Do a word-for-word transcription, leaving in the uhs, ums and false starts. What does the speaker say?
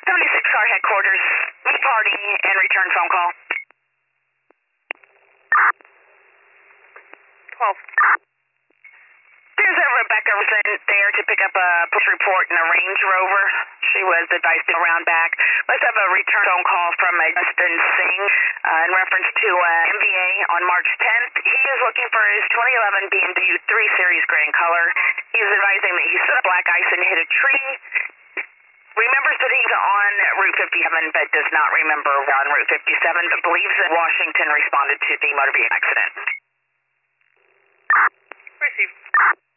seventy-six car headquarters, party and return phone call. twelve. There's a Rebecca resident there to pick up a push report in a Range Rover. She was advised to go around back. Let's have a return phone call from uh, Justin Singh uh, in reference to uh, M V A on March tenth. He is looking for his twenty eleven B M W three Series gray in color. He's advising that he saw black ice and hit a tree. Remembers that he's on Route fifty-seven, but does not remember on Route fifty-seven, but believes that Washington responded to the motor vehicle accident. Received.